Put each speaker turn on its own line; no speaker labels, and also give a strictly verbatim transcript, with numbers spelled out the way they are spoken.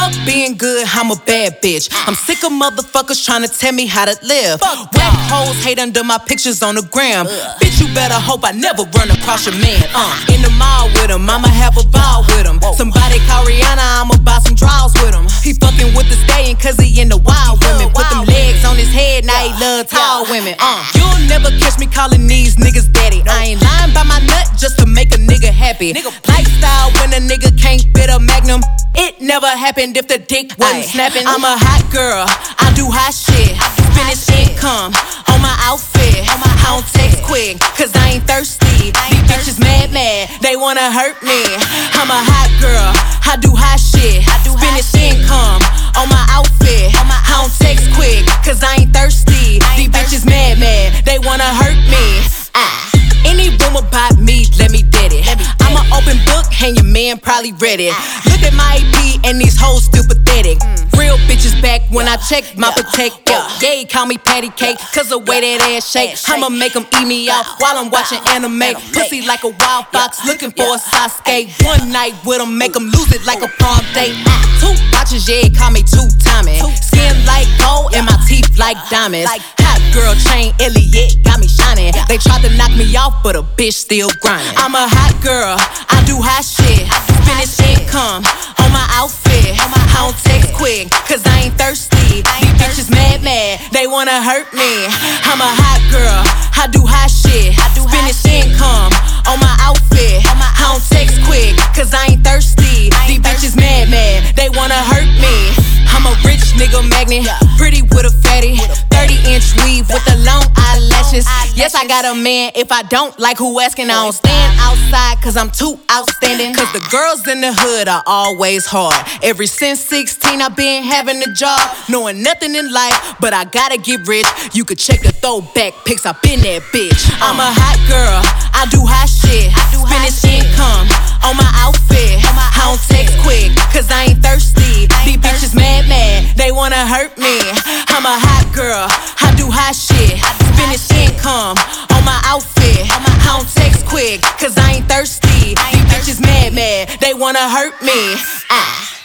Fuck being good, I'm a bad bitch. I'm sick of motherfuckers trying to tell me how to live. Whack hoes hate under my pictures on the gram. Bitch, you better hope I never run across your man. Uh, in the mall with him, I'ma have a ball with him. Somebody call Rihanna, I'ma buy some draws with him. He fucking with the stallion cause he into wild women. Put them legs on his head, now he love tall women. Uh, you'll never catch me calling these niggas daddy. I ain't lying by my nut just to make a nigga happy. Lifestyle when a nigga can't fit a magnum. It never happened if the dick wasn't snapping. I'm a hot girl, I do hot shit. Finish income on my outfit. I don't text quick, cause I ain't thirsty. These bitches mad, mad, they wanna hurt me. I'm a hot girl, I do hot shit. Finish income on my outfit. I don't text quick, cause I ain't thirsty. These bitches mad, mad, they wanna hurt me. Ah. Any rumor about me, let me dead it. I'm an open book, and your man probably read it. Look at my A P, and these hoes still pathetic. Real bitches back when I check my protect. Yo, yeah, call me patty cake, cause the way that ass shake. I'ma make them eat me out while I'm watching anime. Pussy like a wild fox, looking for a Sasuke. One night with them, make them lose it like a prom date. Two watches, yeah, call me two-timing. Skin like gold, and my teeth like diamonds. Hot girl chain, Elliot, got me shining. They tried to knock me off, but a bitch still grinding. I'm a hot girl, I do hot shit. Finish income on my outfit. I don't text quick, cause I ain't thirsty. These bitches mad, mad, they wanna hurt me. I'm a hot girl, I do hot shit. Finish income on my outfit. I don't text quick, cause I ain't thirsty. These bitches mad, mad, they wanna hurt me. I'm a rich nigga magnet, pretty with a fatty. thirty inch weave with the long eyelashes. Yes, I got a man, if I don't like who asking, I don't stand outside cause I'm too outstanding. Cause the girls in the hood are always hard. Ever since sixteen I've been having a job, knowing nothing in life, but I gotta get rich. You could check the throwback pics, I've been that bitch. I'm a hot girl, I do hot shit. Finish income on my outfit. I don't text quick, cause I ain't thirsty. These bitches mad, mad, they wanna hurt me. I'm a hot girl, I do hot shit. Finish income on my outfit. I don't text quick, cause I ain't thirsty. These bitches mad, mad, they wanna hurt me. Ah.